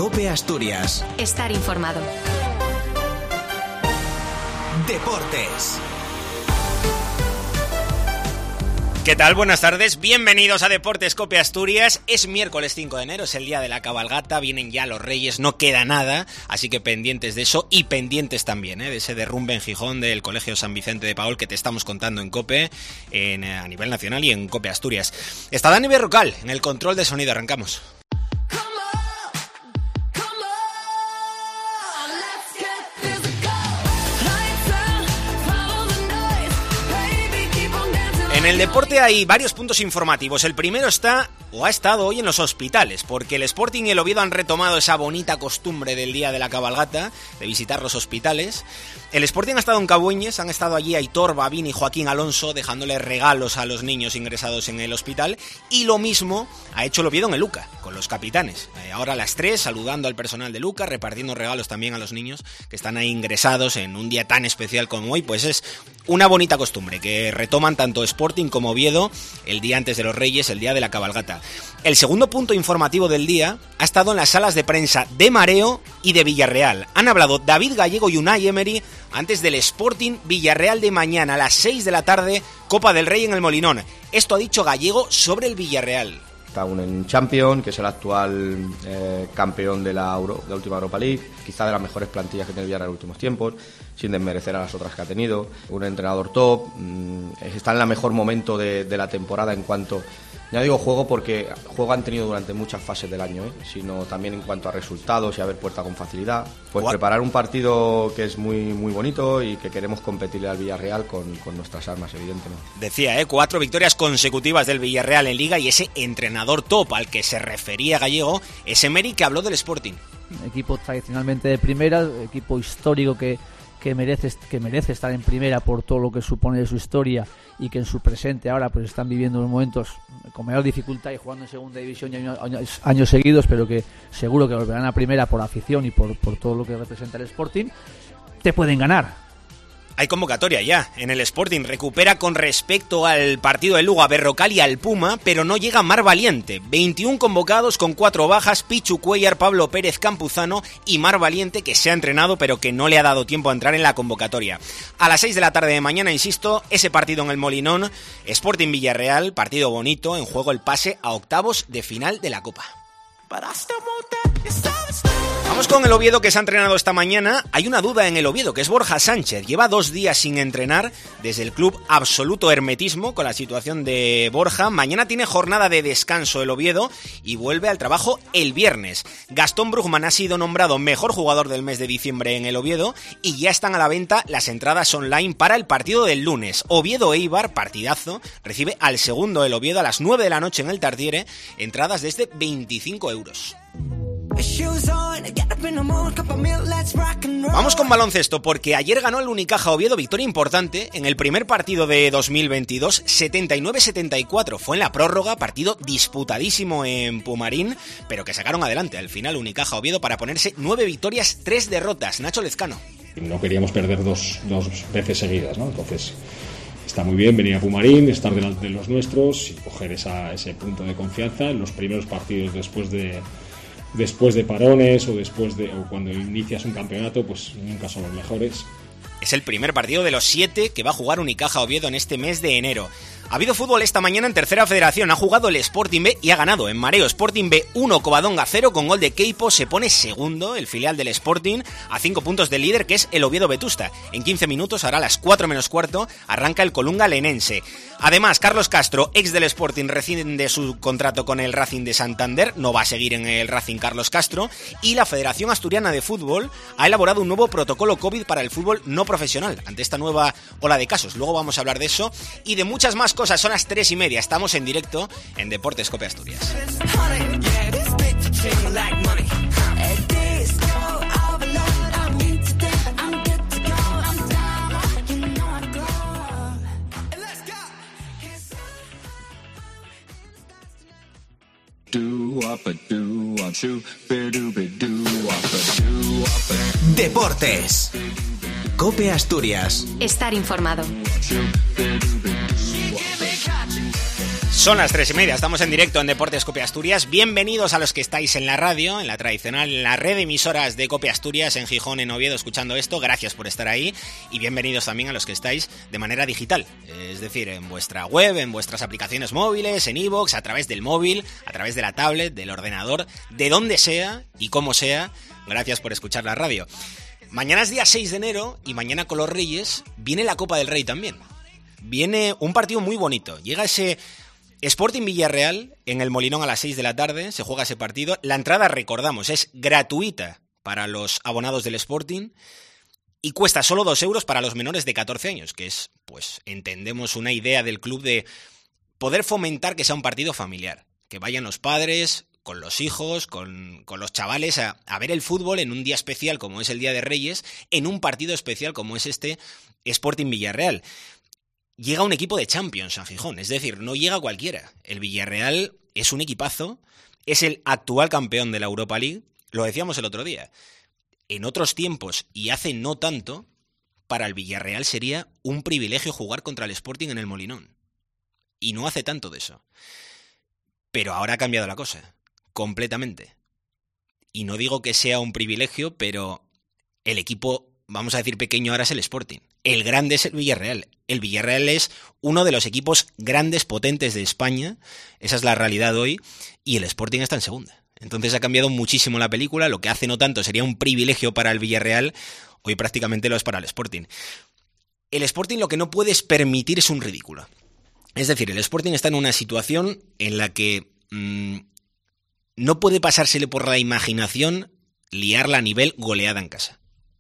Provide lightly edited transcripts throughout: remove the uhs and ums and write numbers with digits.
COPE Asturias. Estar informado. Deportes. ¿Qué tal? Buenas tardes, bienvenidos a Deportes COPE Asturias. Es miércoles 5 de enero, es el día de la cabalgata, vienen ya los Reyes, no queda nada, así que pendientes de eso y pendientes también de ese derrumbe en Gijón del Colegio San Vicente de Paúl que te estamos contando en COPE, a nivel nacional y en COPE Asturias. Está Dani Berrocal en el control de sonido, arrancamos. En el deporte hay varios puntos informativos. El primero ha estado hoy en los hospitales, porque el Sporting y el Oviedo han retomado esa bonita costumbre del día de la cabalgata, de visitar los hospitales. El Sporting ha estado en Cabueñes, han estado allí Aitor, Babín y Joaquín Alonso, dejándole regalos a los niños ingresados en el hospital, y lo mismo ha hecho el Oviedo en el Luca, con los capitanes. Ahora a las 3, saludando al personal de Luca, repartiendo regalos también a los niños que están ahí ingresados en un día tan especial como hoy, pues es una bonita costumbre que retoman tanto Sporting como Oviedo el día antes de los Reyes, el día de la cabalgata. El segundo punto informativo del día ha estado en las salas de prensa de Mareo y de Villarreal. Han hablado David Gallego y Unai Emery antes del Sporting Villarreal de mañana a las 6 de la tarde, Copa del Rey en el Molinón. Esto ha dicho Gallego sobre el Villarreal. Está aún en Champions, que es el actual campeón de la última Europa League, quizá de las mejores plantillas que tiene el Villarreal en los últimos tiempos, sin desmerecer a las otras que ha tenido. Un entrenador top, está en el mejor momento de la temporada en cuanto, ya digo juego porque juego han tenido durante muchas fases del año, sino también en cuanto a resultados y a ver puerta con facilidad. Pues preparar un partido que es muy, muy bonito y que queremos competirle al Villarreal con nuestras armas, evidentemente. Decía, 4 victorias consecutivas del Villarreal en Liga, y ese entrenador top al que se refería Gallego es Emery, que habló del Sporting. Equipo tradicionalmente de primera, equipo histórico que merece estar en primera por todo lo que supone de su historia, y que en su presente ahora pues están viviendo unos momentos con mayor dificultad y jugando en segunda división años seguidos, pero que seguro que volverán a primera por afición y por todo lo que representa el Sporting. Te pueden ganar. Hay convocatoria ya en el Sporting. Recupera con respecto al partido de Lugo a Berrocal y al Puma, pero no llega Mar Valiente. 21 convocados con 4 bajas: Pichu Cuellar, Pablo Pérez Campuzano y Mar Valiente, que se ha entrenado pero que no le ha dado tiempo a entrar en la convocatoria. A las 6 de la tarde de mañana, insisto, ese partido en el Molinón, Sporting Villarreal, partido bonito, en juego el pase a octavos de final de la Copa. Vamos con el Oviedo, que se ha entrenado esta mañana. Hay una duda en el Oviedo, que es Borja Sánchez. Lleva 2 días sin entrenar, desde el club absoluto hermetismo con la situación de Borja. Mañana tiene jornada de descanso el Oviedo y vuelve al trabajo el viernes. Gastón Brugman ha sido nombrado mejor jugador del mes de diciembre en el Oviedo, y ya están a la venta las entradas online para el partido del lunes. Oviedo-Eibar, partidazo, recibe al segundo el Oviedo a las 9 de la noche en el Tartiere, entradas desde 25 euros. Vamos con baloncesto, porque ayer ganó el Unicaja Oviedo, victoria importante en el primer partido de 2022, 79-74. Fue en la prórroga, partido disputadísimo en Pumarín, pero que sacaron adelante al final Unicaja Oviedo para ponerse 9 victorias, 3 derrotas. Nacho Lezcano. No queríamos perder dos veces seguidas, ¿no? Entonces está muy bien venir a Pumarín, estar delante de los nuestros y coger ese punto de confianza en los primeros partidos después de parones o cuando inicias un campeonato, pues nunca son los mejores. Es el primer partido de los 7 que va a jugar Unicaja Oviedo en este mes de enero. Ha habido fútbol esta mañana en Tercera Federación. Ha jugado el Sporting B y ha ganado en Mareo. Sporting B 1, Covadonga 0, con gol de Queipo. Se pone segundo el filial del Sporting, a 5 puntos del líder, que es el Oviedo Vetusta. En 15 minutos, ahora a las 4 menos cuarto, arranca el Colunga Lenense. Además, Carlos Castro, ex del Sporting, rescinde su contrato con el Racing de Santander. No va a seguir en el Racing Carlos Castro. Y la Federación Asturiana de Fútbol ha elaborado un nuevo protocolo COVID para el fútbol no profesional, ante esta nueva ola de casos. Luego vamos a hablar de eso y de muchas más cosas. Son las 3:30. Estamos en directo en Deportes COPE Asturias. Deportes. COPE Asturias. Estar informado. Son las 3:30, estamos en directo en Deportes Cope Asturias. Bienvenidos a los que estáis en la radio, en la tradicional, en la red de emisoras de Cope Asturias, en Gijón, en Oviedo, escuchando esto. Gracias por estar ahí. Y bienvenidos también a los que estáis de manera digital. Es decir, en vuestra web, en vuestras aplicaciones móviles, en iVoox, a través del móvil, a través de la tablet, del ordenador, de donde sea y como sea. Gracias por escuchar la radio. Mañana es día 6 de enero y mañana con los Reyes viene la Copa del Rey también. Viene un partido muy bonito. Llega ese Sporting Villarreal en el Molinón a las 6 de la tarde, se juega ese partido. La entrada, recordamos, es gratuita para los abonados del Sporting y cuesta solo 2 euros para los menores de 14 años, que es, pues, entendemos una idea del club de poder fomentar que sea un partido familiar, que vayan los padres con los hijos, con los chavales a ver el fútbol en un día especial como es el Día de Reyes, en un partido especial como es este Sporting Villarreal. Llega un equipo de Champions a Gijón, es decir, no llega cualquiera. El Villarreal es un equipazo, es el actual campeón de la Europa League, lo decíamos el otro día. En otros tiempos, y hace no tanto, para el Villarreal sería un privilegio jugar contra el Sporting en el Molinón. Y no hace tanto de eso. Pero ahora ha cambiado la cosa, completamente. Y no digo que sea un privilegio, pero el equipo, vamos a decir pequeño, ahora es el Sporting. El grande es el Villarreal. El Villarreal es uno de los equipos grandes, potentes de España. Esa es la realidad hoy. Y el Sporting está en segunda. Entonces ha cambiado muchísimo la película. Lo que hace no tanto sería un privilegio para el Villarreal, hoy prácticamente lo es para el Sporting. El Sporting lo que no puedes permitir es un ridículo. Es decir, el Sporting está en una situación en la que no puede pasársele por la imaginación liarla a nivel goleada en casa.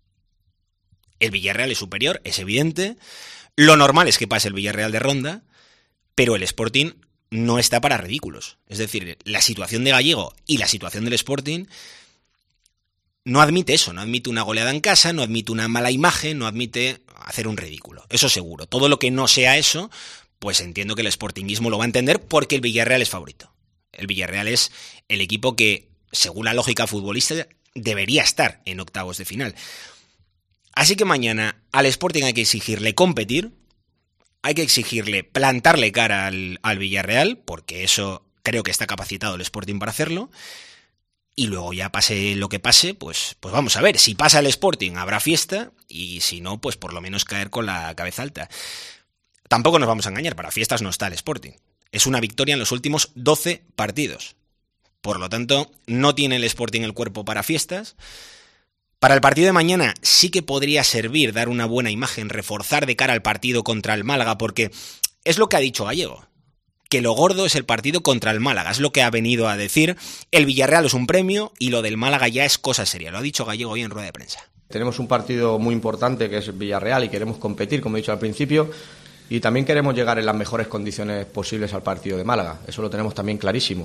El Villarreal es superior, es evidente. Lo normal es que pase el Villarreal de ronda, pero el Sporting no está para ridículos. Es decir, la situación de Gallego y la situación del Sporting no admite eso, no admite una goleada en casa, no admite una mala imagen, no admite hacer un ridículo. Eso seguro. Todo lo que no sea eso, pues entiendo que el sportinguismo lo va a entender porque el Villarreal es favorito. El Villarreal es el equipo que, según la lógica futbolista, debería estar en octavos de final. Así que mañana al Sporting hay que exigirle competir, hay que exigirle plantarle cara al Villarreal, porque eso creo que está capacitado el Sporting para hacerlo, y luego ya pase lo que pase, pues vamos a ver, si pasa el Sporting habrá fiesta, y si no, pues por lo menos caer con la cabeza alta. Tampoco nos vamos a engañar, para fiestas no está el Sporting. Es una victoria en los últimos 12 partidos. Por lo tanto, no tiene el Sporting el cuerpo para fiestas. Para el partido de mañana sí que podría servir dar una buena imagen, reforzar de cara al partido contra el Málaga, porque es lo que ha dicho Gallego, que lo gordo es el partido contra el Málaga, es lo que ha venido a decir. El Villarreal es un premio y lo del Málaga ya es cosa seria, lo ha dicho Gallego hoy en rueda de prensa. Tenemos un partido muy importante que es el Villarreal y queremos competir, como he dicho al principio, y también queremos llegar en las mejores condiciones posibles al partido de Málaga, eso lo tenemos también clarísimo.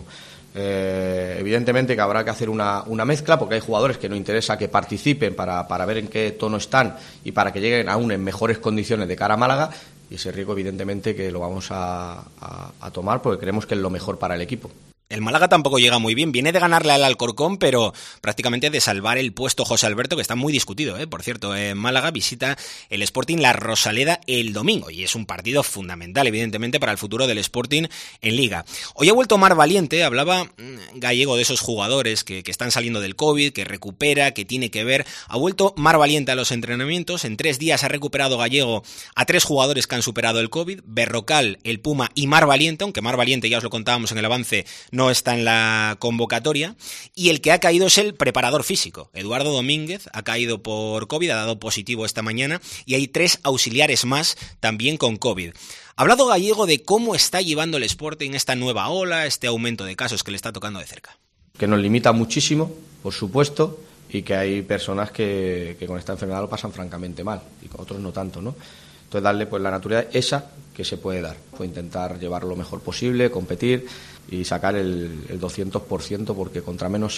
Evidentemente que habrá que hacer una mezcla porque hay jugadores que nos interesa que participen para ver en qué tono están y para que lleguen aún en mejores condiciones de cara a Málaga, y ese riesgo evidentemente que lo vamos a tomar porque creemos que es lo mejor para el equipo. El Málaga tampoco llega muy bien, viene de ganarle al Alcorcón, pero prácticamente de salvar el puesto José Alberto, que está muy discutido, Por cierto, Málaga visita el Sporting La Rosaleda el domingo, y es un partido fundamental, evidentemente, para el futuro del Sporting en Liga. Hoy ha vuelto Mar Valiente, hablaba Gallego de esos jugadores que están saliendo del COVID, que recupera, que tiene que ver. Ha vuelto Mar Valiente a los entrenamientos, en 3 días ha recuperado Gallego a 3 jugadores que han superado el COVID, Berrocal, el Puma y Mar Valiente, aunque Mar Valiente, ya os lo contábamos en el avance, no está en la convocatoria, y el que ha caído es el preparador físico. Eduardo Domínguez ha caído por COVID, ha dado positivo esta mañana, y hay 3 auxiliares más también con COVID. Ha hablado Gallego de cómo está llevando el Sporting esta nueva ola, este aumento de casos que le está tocando de cerca. Que nos limita muchísimo, por supuesto, y que hay personas que con esta enfermedad lo pasan francamente mal, y con otros no tanto, ¿no? Entonces darle pues la naturalidad esa que se puede dar, pues intentar llevarlo lo mejor posible, competir y sacar el 200%, porque contra menos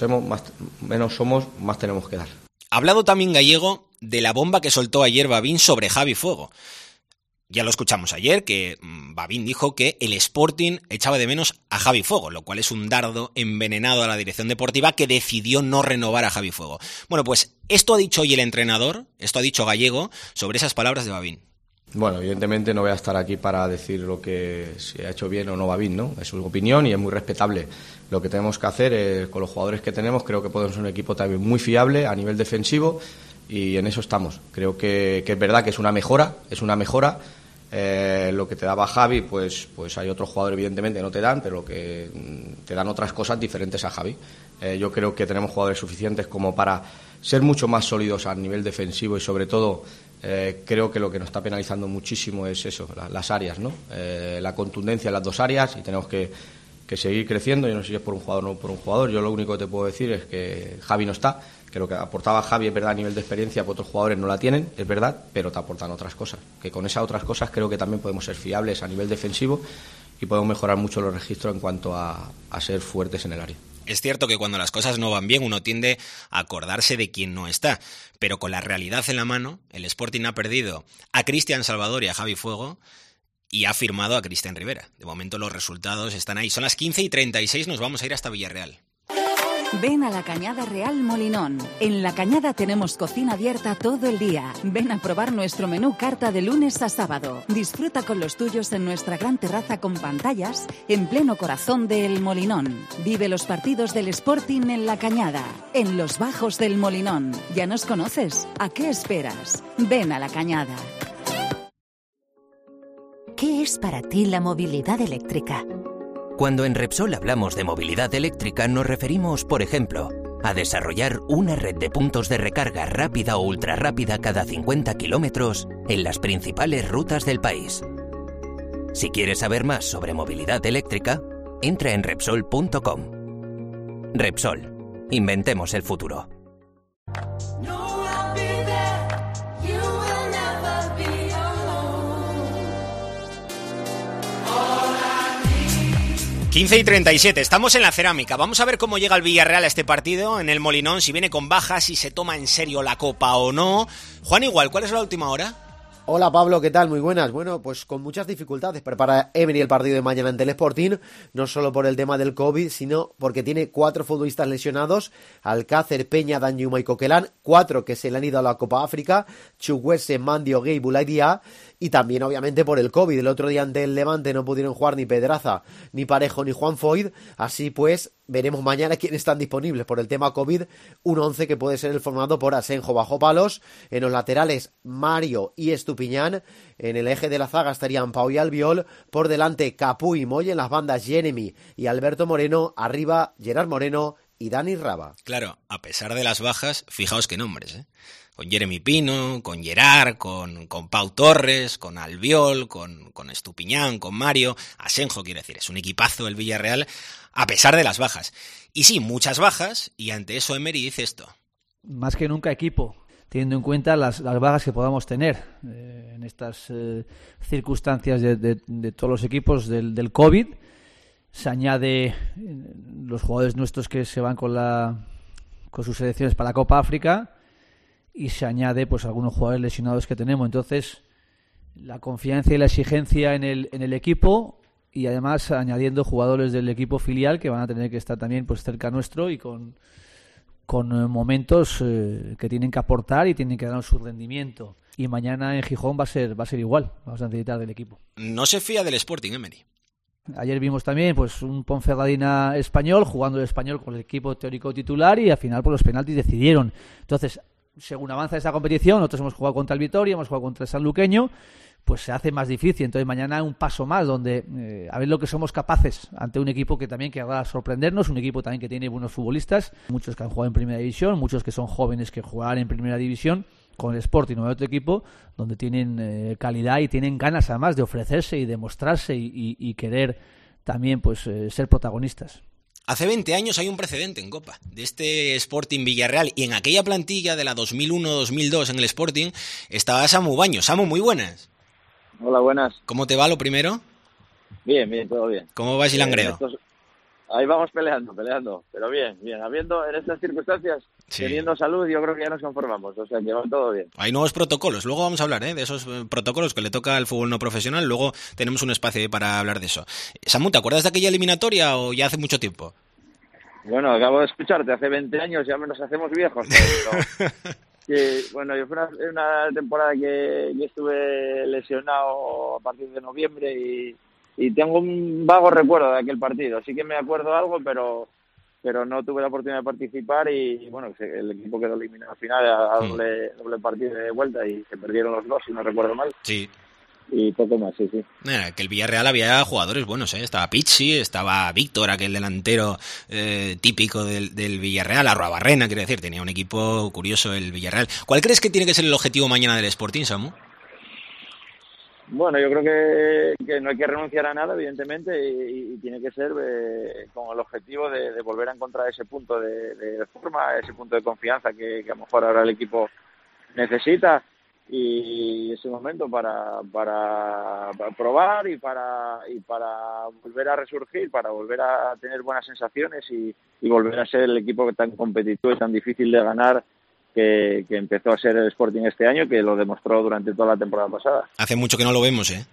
somos, más tenemos que dar. Ha hablado también Gallego de la bomba que soltó ayer Babín sobre Javi Fuego. Ya lo escuchamos ayer, que Babín dijo que el Sporting echaba de menos a Javi Fuego, lo cual es un dardo envenenado a la dirección deportiva que decidió no renovar a Javi Fuego. Bueno, pues esto ha dicho hoy el entrenador, esto ha dicho Gallego sobre esas palabras de Babín. Bueno, evidentemente no voy a estar aquí para decir lo que se ha hecho bien o no va bien, ¿no? Es su opinión y es muy respetable. Lo que tenemos que hacer es, con los jugadores que tenemos, creo que podemos ser un equipo también muy fiable a nivel defensivo y en eso estamos. Creo que es verdad que es una mejora. Lo que te daba Javi, pues hay otros jugadores evidentemente que no te dan, pero que te dan otras cosas diferentes a Javi. Yo creo que tenemos jugadores suficientes como para ser mucho más sólidos a nivel defensivo y sobre todo creo que lo que nos está penalizando muchísimo es eso, las áreas, ¿no? La contundencia en las dos áreas y tenemos que seguir creciendo. Yo no sé si es por un jugador o no por un jugador. Yo lo único que te puedo decir es que Javi no está, que lo que aportaba Javi es verdad a nivel de experiencia, pues otros jugadores no la tienen, es verdad, pero te aportan otras cosas, que con esas otras cosas creo que también podemos ser fiables a nivel defensivo y podemos mejorar mucho los registros en cuanto a ser fuertes en el área. Es cierto que cuando las cosas no van bien uno tiende a acordarse de quién no está, pero con la realidad en la mano, el Sporting ha perdido a Cristian Salvador y a Javi Fuego y ha firmado a Cristian Rivera. De momento los resultados están ahí. Son las 15:36, nos vamos a ir hasta Villarreal. Ven a La Cañada Real Molinón. En La Cañada tenemos cocina abierta todo el día. Ven a probar nuestro menú carta de lunes a sábado. Disfruta con los tuyos en nuestra gran terraza con pantallas en pleno corazón de El Molinón. Vive los partidos del Sporting en La Cañada, en los bajos del Molinón. ¿Ya nos conoces? ¿A qué esperas? Ven a La Cañada. ¿Qué es para ti la movilidad eléctrica? Cuando en Repsol hablamos de movilidad eléctrica nos referimos, por ejemplo, a desarrollar una red de puntos de recarga rápida o ultrarrápida cada 50 kilómetros en las principales rutas del país. Si quieres saber más sobre movilidad eléctrica, entra en Repsol.com. Repsol, inventemos el futuro. 15:37, estamos en la cerámica. Vamos a ver cómo llega el Villarreal a este partido en el Molinón, si viene con bajas, si se toma en serio la Copa o no. Juan Igual, ¿cuál es la última hora? Hola Pablo, ¿qué tal? Muy buenas. Bueno, pues con muchas dificultades prepara Emery el partido de mañana ante el Sporting, no solo por el tema del COVID, sino porque tiene 4 futbolistas lesionados: Alcácer, Peña, Danjuma y Coquelán, 4 que se le han ido a la Copa África, Chukwueze, Mandio, Gueye, Boulaye, y también obviamente por el COVID. El otro día ante el Levante no pudieron jugar ni Pedraza, ni Parejo, ni Juan Foyth, así pues veremos mañana quiénes están disponibles por el tema COVID. Un 11 que puede ser el formado por Asenjo bajo palos, en los laterales Mario y Estupiñán, en el eje de la zaga estarían Pau y Albiol, por delante Capú y Moy, en las bandas Jeremy y Alberto Moreno, arriba Gerard Moreno y Dani Raba. Claro, a pesar de las bajas, fijaos qué nombres, ¿eh? Con Jeremy Pino, con Gerard, con Pau Torres, con Albiol, con Estupiñán, con Mario, Asenjo, quiero decir, es un equipazo el Villarreal, a pesar de las bajas. Y sí, muchas bajas, y ante eso Emery dice esto. Más que nunca equipo, teniendo en cuenta las bajas que podamos tener en estas circunstancias de todos los equipos del COVID. Se añade los jugadores nuestros que se van con sus selecciones para la Copa África, y se añade pues algunos jugadores lesionados que tenemos. Entonces, la confianza y la exigencia en el equipo, y además añadiendo jugadores del equipo filial que van a tener que estar también pues cerca nuestro y con momentos que tienen que aportar y tienen que dar su rendimiento. Y mañana en Gijón va a ser igual, vamos a necesitar del equipo. No se fía del Sporting, Emery. Ayer vimos también pues un Ponferradina español jugando el español con el equipo teórico titular, y al final por los penaltis decidieron. Entonces, según avanza esta competición, nosotros hemos jugado contra el Vitoria, hemos jugado contra el Sanluqueño, pues se hace más difícil. Entonces mañana un paso más donde a ver lo que somos capaces ante un equipo que también querrá sorprendernos, un equipo también que tiene buenos futbolistas, muchos que han jugado en Primera División, muchos que son jóvenes que jugarán en Primera División con el Sporting o el otro equipo, donde tienen calidad y tienen ganas además de ofrecerse y de mostrarse y querer también pues ser protagonistas. Hace 20 años hay un precedente en Copa de este Sporting Villarreal, y en aquella plantilla de la 2001-2002 en el Sporting estaba Samu Baños. Samu, muy buenas. Hola, buenas. ¿Cómo te va lo primero? Bien, todo bien. ¿Cómo va Silangreo? Ahí vamos peleando, pero bien. Habiendo en estas circunstancias, teniendo salud, yo creo que ya nos conformamos, o sea que va todo bien. Hay nuevos protocolos, luego vamos a hablar de esos protocolos que le toca al fútbol no profesional, luego tenemos un espacio para hablar de eso. Samu, ¿te acuerdas de aquella eliminatoria o ya hace mucho tiempo? Bueno, acabo de escucharte, hace 20 años ya nos hacemos viejos, pero Bueno, yo fue una temporada que estuve lesionado a partir de noviembre y tengo un vago recuerdo de aquel partido. Sí que me acuerdo algo, pero no tuve la oportunidad de participar y bueno, el equipo quedó eliminado al final a doble partido de vuelta y se perdieron los dos, si no recuerdo mal. Sí. Y poco más, sí. Que el Villarreal había jugadores buenos, ¿eh? Estaba Pizzi, estaba Víctor, aquel delantero típico del Villarreal, Arruabarrena, quiero decir, tenía un equipo curioso el Villarreal. ¿Cuál crees que tiene que ser el objetivo mañana del Sporting, Samu? Bueno, yo creo que no hay que renunciar a nada, evidentemente, y tiene que ser con el objetivo de volver a encontrar ese punto de forma, ese punto de confianza que a lo mejor ahora el equipo necesita. Y ese momento para probar y para volver a resurgir, para volver a tener buenas sensaciones y volver a ser el equipo tan competitivo y tan difícil de ganar que empezó a ser el Sporting este año, que lo demostró durante toda la temporada pasada. Hace mucho que no lo vemos, ¿eh?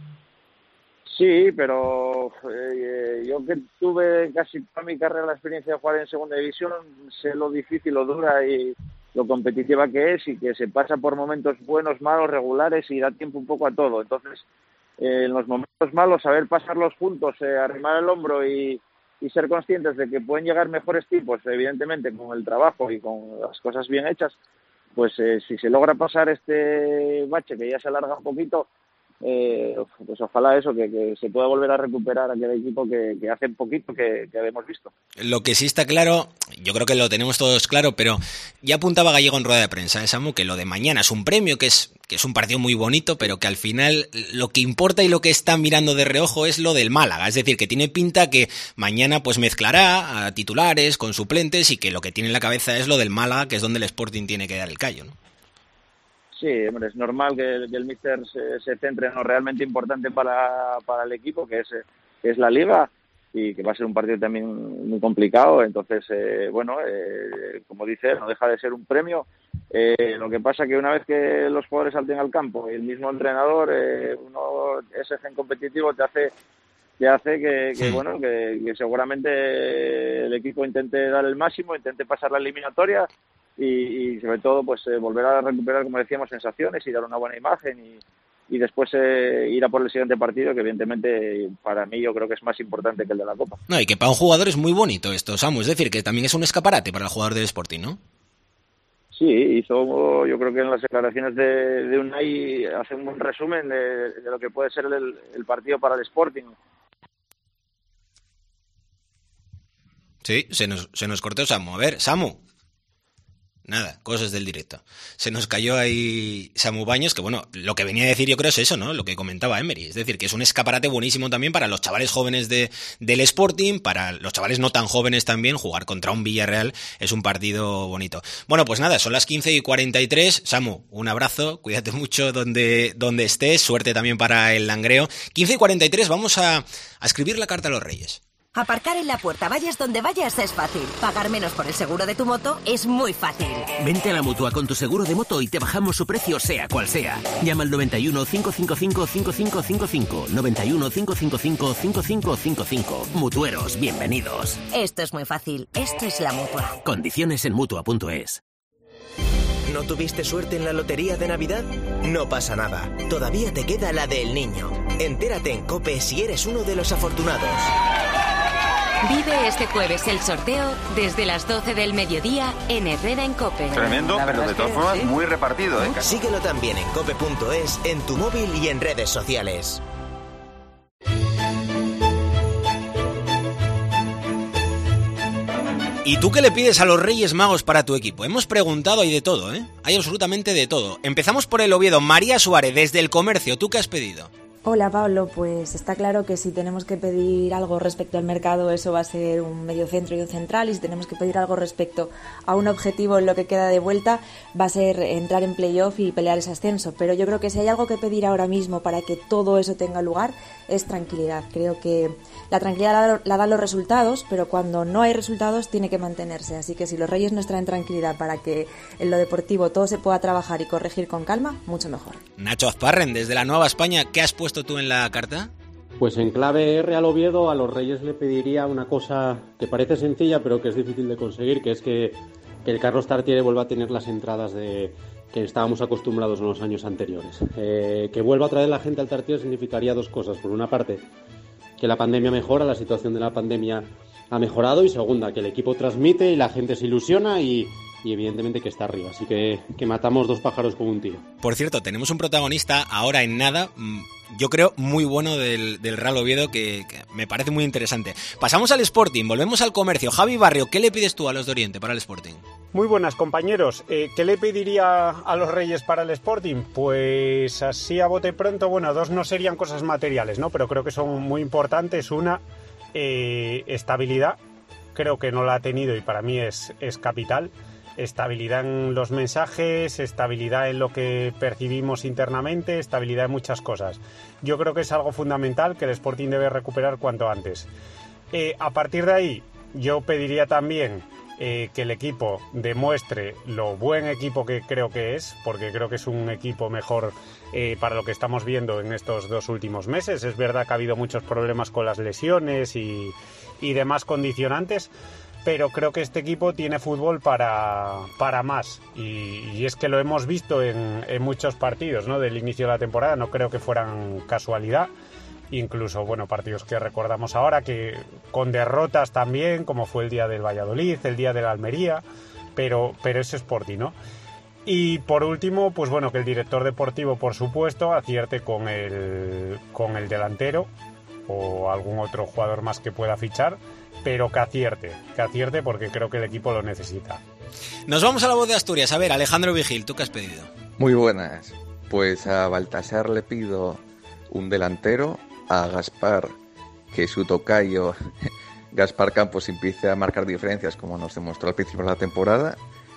Sí, pero yo que tuve casi toda mi carrera la experiencia de jugar en segunda división, sé lo difícil, lo dura y lo competitiva que es y que se pasa por momentos buenos, malos, regulares y da tiempo un poco a todo. Entonces, en los momentos malos, saber pasarlos juntos, arrimar el hombro y ser conscientes de que pueden llegar mejores tipos, evidentemente con el trabajo y con las cosas bien hechas, pues si se logra pasar este bache que ya se alarga un poquito, pues ojalá eso, que se pueda volver a recuperar aquel equipo que hace poquito que habíamos visto. Lo que sí está claro, yo creo que lo tenemos todos claro, pero ya apuntaba Gallego en rueda de prensa, Samu, que lo de mañana es un premio, que es un partido muy bonito, pero que al final lo que importa y lo que está mirando de reojo es lo del Málaga, es decir, que tiene pinta que mañana pues mezclará a titulares con suplentes y que lo que tiene en la cabeza es lo del Málaga, que es donde el Sporting tiene que dar el callo, ¿no? Sí, hombre, es normal que el míster se centre en lo realmente importante para el equipo, que es la Liga, y que va a ser un partido también muy complicado. Entonces, como dice, no deja de ser un premio. Lo que pasa que una vez que los jugadores salten al campo y el mismo entrenador, ese gen competitivo te hace que seguramente el equipo intente dar el máximo, intente pasar la eliminatoria y sobre todo pues volver a recuperar, como decíamos, sensaciones y dar una buena imagen y después ir a por el siguiente partido, que evidentemente para mí yo creo que es más importante que el de la Copa. No, y que para un jugador es muy bonito esto, Samu, es decir, que también es un escaparate para el jugador del Sporting, ¿no? Sí, yo creo que en las declaraciones de Unai hace un buen resumen de lo que puede ser el partido para el Sporting. Sí, se nos cortó Samu. A ver, Samu. Nada, cosas del directo. Se nos cayó ahí Samu Baños, que bueno, lo que venía a decir yo creo es eso, ¿no? Lo que comentaba Emery. Es decir, que es un escaparate buenísimo también para los chavales jóvenes del Sporting, para los chavales no tan jóvenes también, jugar contra un Villarreal es un partido bonito. Bueno, pues nada, son las 15:43. Samu, un abrazo, cuídate mucho donde estés, suerte también para el Langreo. 15:43, vamos a escribir la carta a los Reyes. Aparcar en la puerta, vayas donde vayas, es fácil. Pagar menos por el seguro de tu moto es muy fácil. Vente a la Mutua con tu seguro de moto y te bajamos su precio sea cual sea. Llama al 91 555 5555. 91 555 5555. Mutueros, bienvenidos. Esto es muy fácil. Esto es la Mutua. Condiciones en Mutua.es. ¿No tuviste suerte en la lotería de Navidad? No pasa nada. Todavía te queda la del niño. Entérate en COPE si eres uno de los afortunados. Vive este jueves el sorteo desde las 12 del mediodía en Herrera en COPE. Tremendo, pero de todas formas muy repartido, ¿eh? Síguelo también en cope.es, en tu móvil y en redes sociales. ¿Y tú qué le pides a los Reyes Magos para tu equipo? Hemos preguntado, hay de todo, ¿eh? Hay absolutamente de todo. Empezamos por el Oviedo. María Suárez, desde El Comercio, ¿tú qué has pedido? Hola Pablo, pues está claro que si tenemos que pedir algo respecto al mercado, eso va a ser un mediocentro y un central, y si tenemos que pedir algo respecto a un objetivo en lo que queda de vuelta, va a ser entrar en playoff y pelear ese ascenso. Pero yo creo que si hay algo que pedir ahora mismo para que todo eso tenga lugar, es tranquilidad. Creo que la tranquilidad la dan los resultados, pero cuando no hay resultados tiene que mantenerse. Así que si los Reyes nos traen tranquilidad para que en lo deportivo todo se pueda trabajar y corregir con calma, mucho mejor. Nacho Azparren, desde la Nueva España, ¿qué has puesto tú en la carta? Pues en clave Real Oviedo a los Reyes le pediría una cosa que parece sencilla pero que es difícil de conseguir, que es que el Carlos Tartiere vuelva a tener las entradas que estábamos acostumbrados en los años anteriores. Que vuelva a traer la gente al Tartiere significaría dos cosas. Por una parte, que la pandemia mejora, la situación de la pandemia ha mejorado, y segunda, que el equipo transmite y la gente se ilusiona y evidentemente que está arriba. Así que matamos dos pájaros con un tiro. Por cierto, tenemos un protagonista ahora en nada, yo creo muy bueno del Real Oviedo, que me parece muy interesante. Pasamos al Sporting, volvemos al comercio. Javi Barrio, ¿qué le pides tú a los de Oriente para el Sporting? Muy buenas, compañeros. ¿Qué le pediría a los Reyes para el Sporting? Pues así a bote pronto, bueno, dos no serían cosas materiales, ¿no? Pero creo que son muy importantes. Una, estabilidad. Creo que no la ha tenido y para mí es capital. Estabilidad en los mensajes, estabilidad en lo que percibimos internamente, estabilidad en muchas cosas. Yo creo que es algo fundamental que el Sporting debe recuperar cuanto antes. A partir de ahí, yo pediría también que el equipo demuestre lo buen equipo que creo que es, porque creo que es un equipo mejor para lo que estamos viendo en estos 2 últimos meses. Es verdad que ha habido muchos problemas con las lesiones y demás condicionantes, pero creo que este equipo tiene fútbol para más, y es que lo hemos visto en muchos partidos, ¿no?, del inicio de la temporada. No creo que fueran casualidad, incluso, bueno, partidos que recordamos ahora, que con derrotas también, como fue el día del Valladolid, el día de la Almería, pero es Sporting, ¿no? Y por último, pues bueno, que el director deportivo, por supuesto, acierte con el delantero o algún otro jugador más que pueda fichar, pero que acierte porque creo que el equipo lo necesita. Nos vamos a la Voz de Asturias. A ver, Alejandro Vigil, ¿tú qué has pedido? Muy buenas. Pues a Baltasar le pido un delantero, a Gaspar que su tocayo Gaspar Campos empiece a marcar diferencias como nos demostró al principio de la temporada,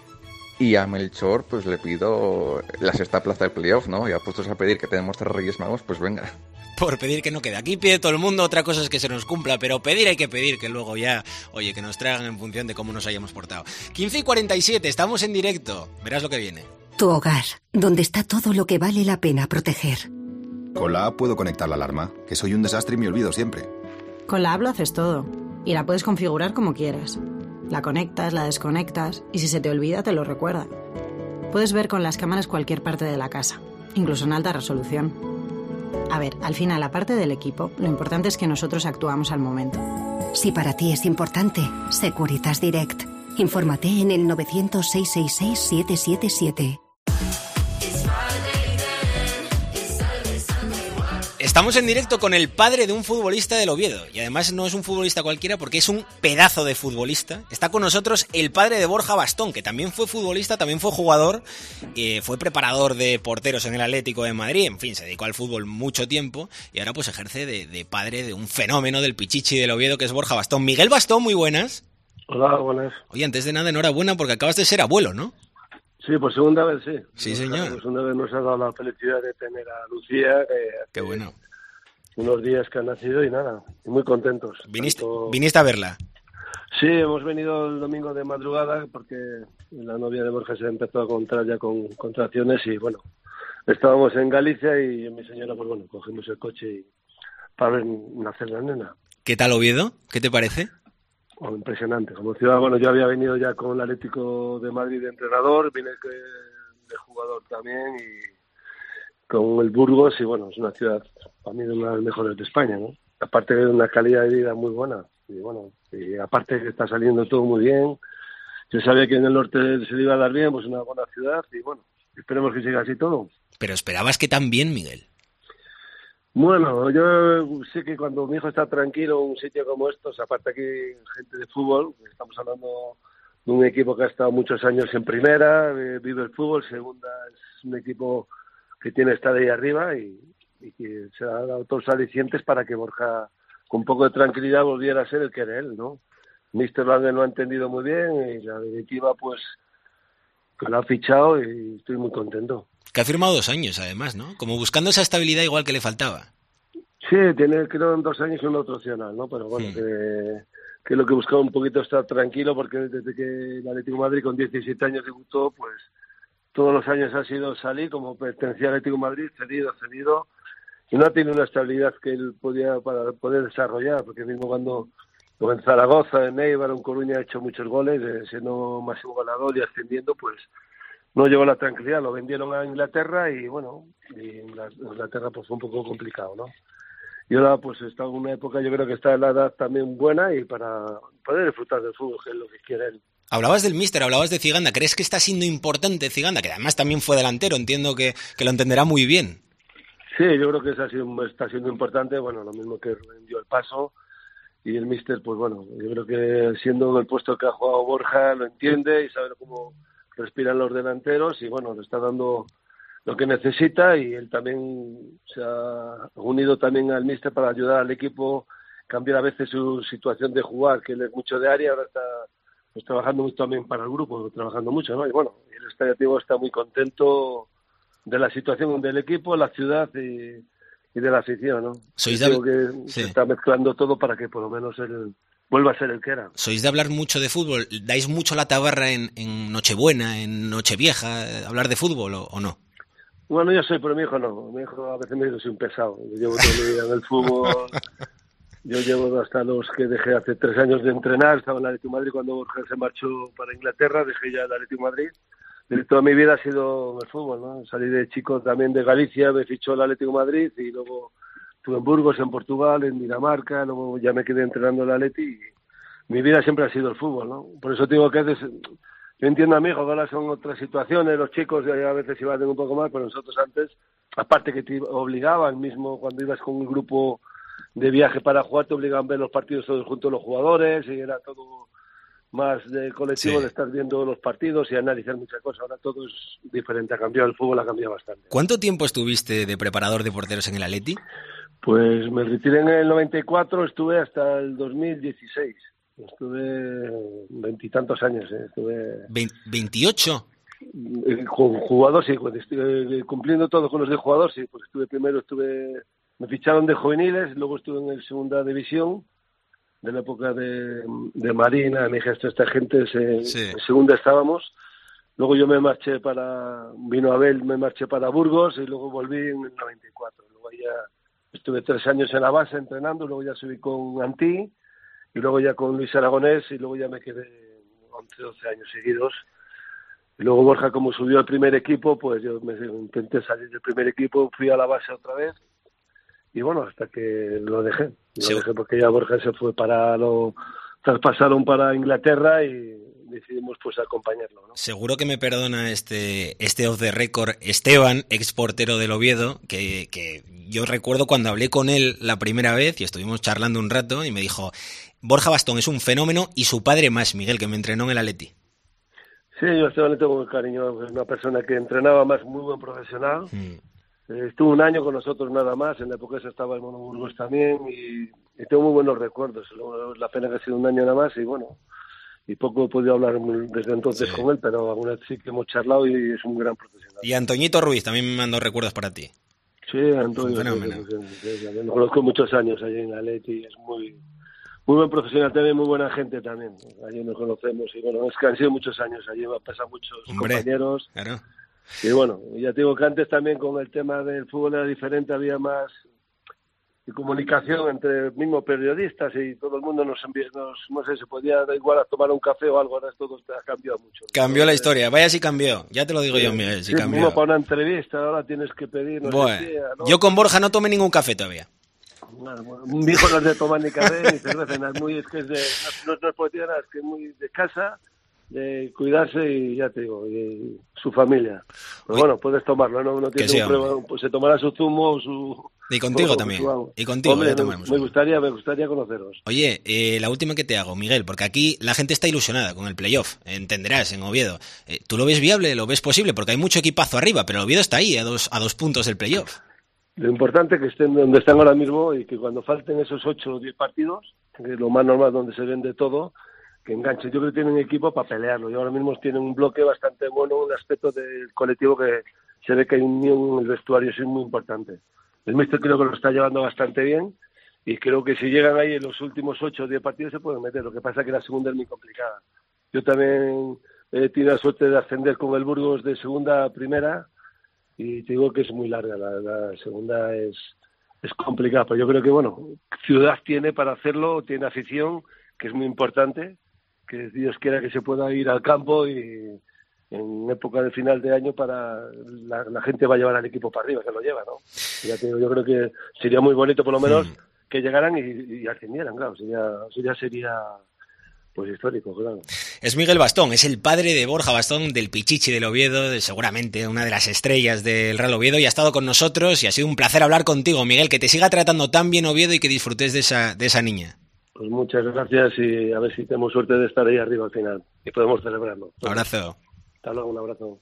y a Melchor pues le pido la 6ª plaza del playoff, ¿no? Ya puestos a pedir que tenemos 3 Reyes Magos, pues venga. Por pedir que no quede. Aquí pide todo el mundo, otra cosa es que se nos cumpla, pero pedir hay que pedir, que luego ya, oye, que nos traigan en función de cómo nos hayamos portado. 15:47, estamos en directo, verás lo que viene. Tu hogar, donde está todo lo que vale la pena proteger. Con la app puedo conectar la alarma, que soy un desastre y me olvido siempre. Con la app lo haces todo, y la puedes configurar como quieras. La conectas, la desconectas, y si se te olvida te lo recuerda. Puedes ver con las cámaras cualquier parte de la casa, incluso en alta resolución. A ver, al final, aparte del equipo, lo importante es que nosotros actuamos al momento. Si para ti es importante, Securitas Direct. Infórmate en el 900-666-777. Estamos en directo con el padre de un futbolista del Oviedo, y además no es un futbolista cualquiera porque es un pedazo de futbolista. Está con nosotros el padre de Borja Bastón, que también fue futbolista, también fue jugador, fue preparador de porteros en el Atlético de Madrid, en fin, se dedicó al fútbol mucho tiempo y ahora pues ejerce de padre de un fenómeno del Pichichi del Oviedo, que es Borja Bastón. Miguel Bastón, muy buenas. Hola, buenas. Oye, antes de nada, enhorabuena porque acabas de ser abuelo, ¿no? Sí, por segunda vez, sí. Sí, señor. Por segunda vez nos ha dado la felicidad de tener a Lucía. Qué bueno. Unos días que ha nacido y nada, muy contentos. ¿Viniste a verla? Sí, hemos venido el domingo de madrugada porque la novia de Borja se empezó a encontrar ya con contracciones y bueno, estábamos en Galicia y mi señora, pues bueno, cogimos el coche para ver nacer la nena. ¿Qué tal Oviedo? ¿Qué te parece? Oh, impresionante. Como ciudad, bueno, yo había venido ya con el Atlético de Madrid de entrenador, vine de jugador también y con el Burgos y bueno, es una ciudad para mí de una de las mejores de España, ¿no? Aparte de una calidad de vida muy buena y bueno, y aparte que está saliendo todo muy bien. Yo sabía que en el norte se le iba a dar bien, pues una buena ciudad y bueno, esperemos que siga así todo. Pero esperabas que tan bien, Miguel. Bueno, yo sé que cuando mi hijo está tranquilo en un sitio como estos, aparte aquí gente de fútbol, estamos hablando de un equipo que ha estado muchos años en primera, vive el fútbol, segunda es un equipo que tiene que estar ahí arriba y que se ha dado todos los alicientes para que Borja con un poco de tranquilidad volviera a ser el que era él, ¿no? Mr. Lange lo ha entendido muy bien y la directiva pues que lo ha fichado y estoy muy contento. Que ha firmado 2 años además, ¿no? Como buscando esa estabilidad igual que le faltaba. Sí, tiene creo en 2 años un otro opcional, ¿no? Pero bueno, que lo que buscaba un poquito estar tranquilo porque desde que el Atlético de Madrid con 17 años debutó, pues todos los años ha sido salir como pertenecía al Atlético de Madrid, cedido, y no tiene una estabilidad que él podía para poder desarrollar, porque mismo cuando Luego en Zaragoza, en Eibar, en Coruña ha hecho muchos goles, siendo máximo goleador y ascendiendo, pues no llegó la tranquilidad, lo vendieron a Inglaterra y bueno, Inglaterra pues fue un poco complicado, ¿no? Y ahora pues está en una época, yo creo que está en la edad también buena y para poder disfrutar del fútbol, que es lo que quiere él. Hablabas del míster, hablabas de Ciganda. ¿Crees que está siendo importante Ciganda? Que además también fue delantero, entiendo que lo entenderá muy bien. Sí, yo creo que está siendo importante, bueno, lo mismo que dio el paso. Y el míster, pues bueno, yo creo que siendo el puesto que ha jugado Borja, lo entiende y sabe cómo respiran los delanteros y bueno, le está dando lo que necesita y él también se ha unido también al míster para ayudar al equipo, cambiar a veces su situación de jugar, que él es mucho de área, ahora está pues trabajando mucho también para el grupo, trabajando mucho, ¿no? Y bueno, el estadio está muy contento de la situación del equipo, la ciudad y de la afición, ¿no? Creo que se está mezclando todo para que por lo menos él vuelva a ser el que era. ¿Sois de hablar mucho de fútbol? ¿Dais mucho la tabarra en Nochebuena, en Nochevieja, hablar de fútbol o no? Bueno, yo soy, pero mi hijo no. Mi hijo a veces me dice que soy un pesado. Yo llevo todo el día en el fútbol. Yo llevo hasta los que dejé hace 3 años de entrenar. Estaba en el Atlético de Madrid cuando Borja se marchó para Inglaterra. Dejé ya el Atlético de Madrid. De toda mi vida ha sido el fútbol, ¿no? Salí de chico también de Galicia, me fichó el Atlético de Madrid y luego estuve en Burgos, en Portugal, en Dinamarca. Luego ya me quedé entrenando el Atleti y mi vida siempre ha sido el fútbol, ¿no? Por eso te digo que yo entiendo a mi hijo que ahora son otras situaciones, los chicos a veces iban un poco más, pero nosotros antes, aparte que te obligaban mismo cuando ibas con un grupo de viaje para jugar, te obligaban a ver los partidos todos juntos los jugadores y era todo más de colectivo, de estar viendo los partidos y analizar muchas cosas. Ahora todo es diferente, ha cambiado, el fútbol ha cambiado bastante. ¿Cuánto tiempo estuviste de preparador de porteros en el Atleti? Pues me retiré en el 94, estuve hasta el 2016. Estuve 20 y tantos años. Estuve ¿28? Con jugador, sí. Cuando estuve cumpliendo todo con los de jugador, sí. Pues me ficharon de juveniles, luego estuve en la segunda división, de la época de Marina, me dije, esta gente, en segunda estábamos. Luego yo vino Abel, me marché para Burgos y luego volví en el 94. Luego ya estuve 3 años en la base entrenando, luego ya subí con Antí, y luego ya con Luis Aragonés, y luego ya me quedé 11, 12 años seguidos. Y luego Borja, como subió al primer equipo, pues yo intenté salir del primer equipo, fui a la base otra vez, y bueno, hasta que lo dejé. Lo dejé porque ya Borja se fue traspasaron para Inglaterra y decidimos pues acompañarlo, ¿no? Seguro que me perdona este off the record Esteban, ex portero del Oviedo, que yo recuerdo cuando hablé con él la primera vez y estuvimos charlando un rato y me dijo, Borja Bastón es un fenómeno y su padre más, Miguel, que me entrenó en el Atleti. Sí, yo a Esteban le tengo muy cariño, es una persona que entrenaba más, muy buen profesional. Estuvo 1 año con nosotros nada más, en la época esa estaba en Monoburgos también y tengo muy buenos recuerdos. Luego, la pena que ha sido 1 año nada más y bueno, y poco he podido hablar desde entonces con él, pero alguna vez sí que hemos charlado y es un gran profesional. Y Antoñito Ruiz también me mandó recuerdos para ti. Sí, Antonio, lo conozco muchos años allí en Atleti, es muy buen profesional también, muy buena gente también. Allí nos conocemos y bueno, es que han sido muchos años, allí me han pasado muchos compañeros. Claro. Y bueno, ya te digo que antes también con el tema del fútbol era diferente, había más comunicación entre mismos periodistas y todo el mundo no sé, se podía dar igual a tomar un café o algo, ahora todo ha cambiado mucho. Cambió la historia, vaya si cambió, ya te lo digo yo, Miguel, si cambió. Para una entrevista ahora tienes que pedir, ¿no? Yo con Borja no tomé ningún café todavía. Un viejo no es de tomar ni café ni cerveza, no es poesía, es que es muy de casa, de cuidarse y ya te digo, y su familia. Pero bueno, puedes tomarlo, no tienes un problema, pues se tomará su zumo o su... Y contigo también. Y contigo, hombre, me gustaría conoceros. Oye, la última que te hago, Miguel, porque aquí la gente está ilusionada con el playoff, entenderás, en Oviedo. ¿Tú lo ves viable, lo ves posible? Porque hay mucho equipazo arriba, pero el Oviedo está ahí, a dos puntos del playoff. Lo importante es que estén donde están ahora mismo y que cuando falten esos 8 o 10 partidos, que es lo más normal donde se vende todo, que enganchen. Yo creo que tienen equipo para pelearlo. Y ahora mismo tienen un bloque bastante bueno, un aspecto del colectivo que se ve que hay unión en el vestuario, eso es muy importante. El míster creo que lo está llevando bastante bien y creo que si llegan ahí en los últimos 8 o 10 partidos se pueden meter. Lo que pasa es que la segunda es muy complicada. Yo también he tenido la suerte de ascender con el Burgos de segunda a primera y te digo que es muy larga. La segunda es es complicado, pero yo creo que, bueno, ciudad tiene para hacerlo, tiene afición, que es muy importante, que Dios quiera que se pueda ir al campo y en época de final de año para la gente va a llevar al equipo para arriba, que lo lleva, ¿no? Ya te digo, yo creo que sería muy bonito por lo menos que llegaran y ascendieran, claro, sería pues histórico, claro. Es Miguel Bastón, es el padre de Borja Bastón, del Pichichi del Oviedo, seguramente una de las estrellas del Real Oviedo, y ha estado con nosotros y ha sido un placer hablar contigo, Miguel, que te siga tratando tan bien Oviedo y que disfrutes de esa niña. Pues muchas gracias y a ver si tenemos suerte de estar ahí arriba al final y podemos celebrarlo. Un abrazo. Hasta luego, un abrazo.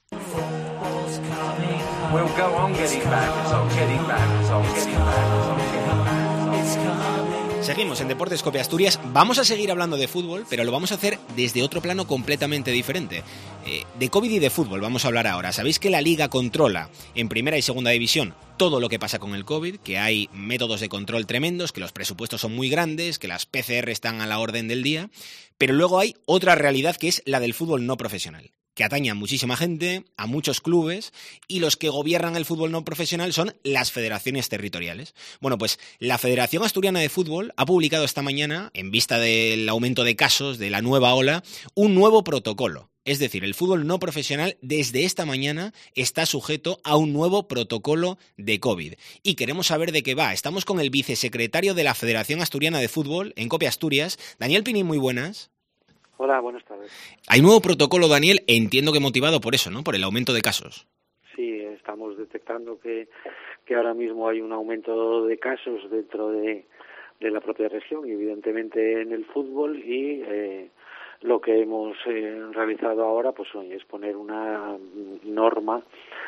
Seguimos en Deportes Cope Asturias. Vamos a seguir hablando de fútbol, pero lo vamos a hacer desde otro plano completamente diferente. De COVID y de fútbol vamos a hablar ahora. Sabéis que la Liga controla en primera y segunda división todo lo que pasa con el COVID, que hay métodos de control tremendos, que los presupuestos son muy grandes, que las PCR están a la orden del día, pero luego hay otra realidad que es la del fútbol no profesional, que atañe a muchísima gente, a muchos clubes, y los que gobiernan el fútbol no profesional son las federaciones territoriales. Bueno, pues la Federación Asturiana de Fútbol ha publicado esta mañana, en vista del aumento de casos, de la nueva ola, un nuevo protocolo. Es decir, el fútbol no profesional desde esta mañana está sujeto a un nuevo protocolo de COVID. Y queremos saber de qué va. Estamos con el vicesecretario de la Federación Asturiana de Fútbol en Cope Asturias, Daniel Pinín, muy buenas. Hola, buenas tardes. Hay nuevo protocolo, Daniel, entiendo que motivado por eso, ¿no? Por el aumento de casos. Sí, estamos detectando que ahora mismo hay un aumento de casos dentro de la propia región y evidentemente en el fútbol y lo que hemos realizado ahora pues es poner una norma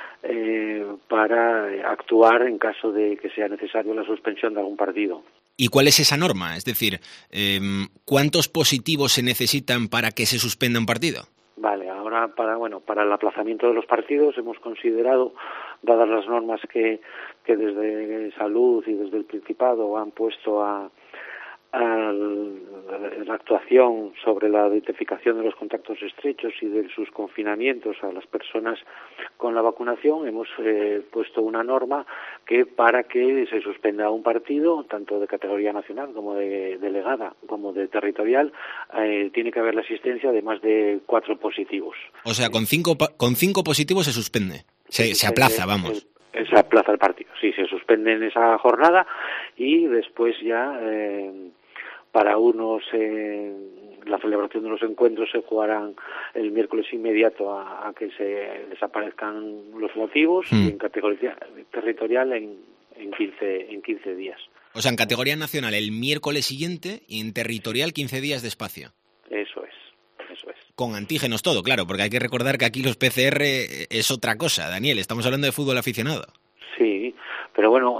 para actuar en caso de que sea necesario la suspensión de algún partido. ¿Y cuál es esa norma? Es decir, ¿cuántos positivos se necesitan para que se suspenda un partido? Vale, ahora para el aplazamiento de los partidos hemos considerado, dadas las normas que desde Salud y desde el Principado han puesto a la actuación sobre la identificación de los contactos estrechos y de sus confinamientos a las personas con la vacunación, hemos puesto una norma que para que se suspenda un partido, tanto de categoría nacional como de delegada, como de territorial, tiene que haber la asistencia de más de 4 positivos. O sea, con 5 positivos se suspende, se aplaza, vamos. Se aplaza el partido, sí, se suspende en esa jornada y después ya para unos la celebración de los encuentros se jugarán el miércoles inmediato a que se desaparezcan los motivos y en categoría territorial en 15 días. O sea, en categoría nacional el miércoles siguiente y en territorial 15 días de espacio. Eso es. Con antígenos todo, claro, porque hay que recordar que aquí los PCR es otra cosa, Daniel, estamos hablando de fútbol aficionado. Sí, pero bueno,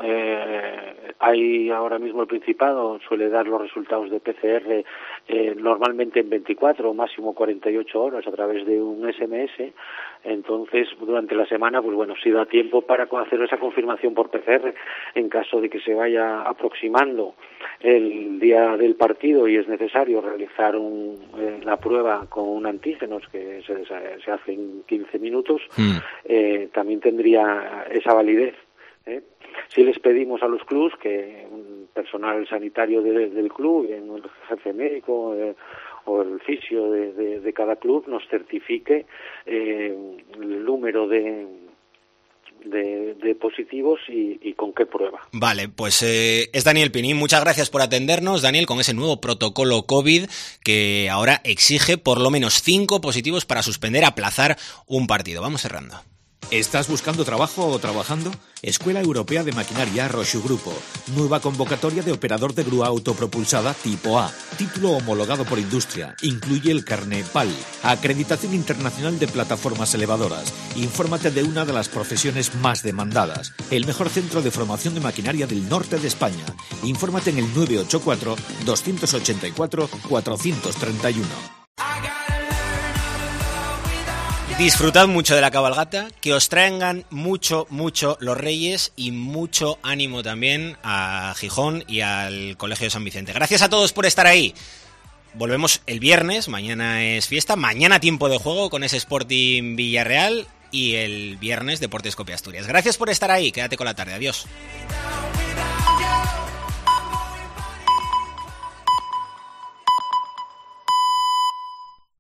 hay ahora mismo el Principado suele dar los resultados de PCR normalmente en 24 o máximo 48 horas a través de un SMS. Entonces, durante la semana, pues bueno, sí da tiempo para hacer esa confirmación por PCR en caso de que se vaya aproximando el día del partido y es necesario realizar la prueba con un antígenos que se hace en 15 minutos, también tendría esa validez. Si les pedimos a los clubs que un personal sanitario del club, el jefe médico o el fisio de cada club nos certifique el número de positivos y con qué prueba. Vale, pues es Daniel Pinín. Muchas gracias por atendernos, Daniel, con ese nuevo protocolo COVID que ahora exige por lo menos 5 positivos para suspender, aplazar un partido. Vamos cerrando. ¿Estás buscando trabajo o trabajando? Escuela Europea de Maquinaria Roche Grupo. Nueva convocatoria de operador de grúa autopropulsada tipo A. Título homologado por industria. Incluye el carné PAL. Acreditación internacional de plataformas elevadoras. Infórmate de una de las profesiones más demandadas. El mejor centro de formación de maquinaria del norte de España. Infórmate en el 984-284-431. Disfrutad mucho de la cabalgata, que os traigan mucho los Reyes y mucho ánimo también a Gijón y al Colegio de San Vicente. Gracias a todos por estar ahí. Volvemos el viernes, mañana es fiesta, mañana tiempo de juego con ese Sporting Villarreal y el viernes Deportes Cope Asturias. Gracias por estar ahí, quédate con la tarde, adiós.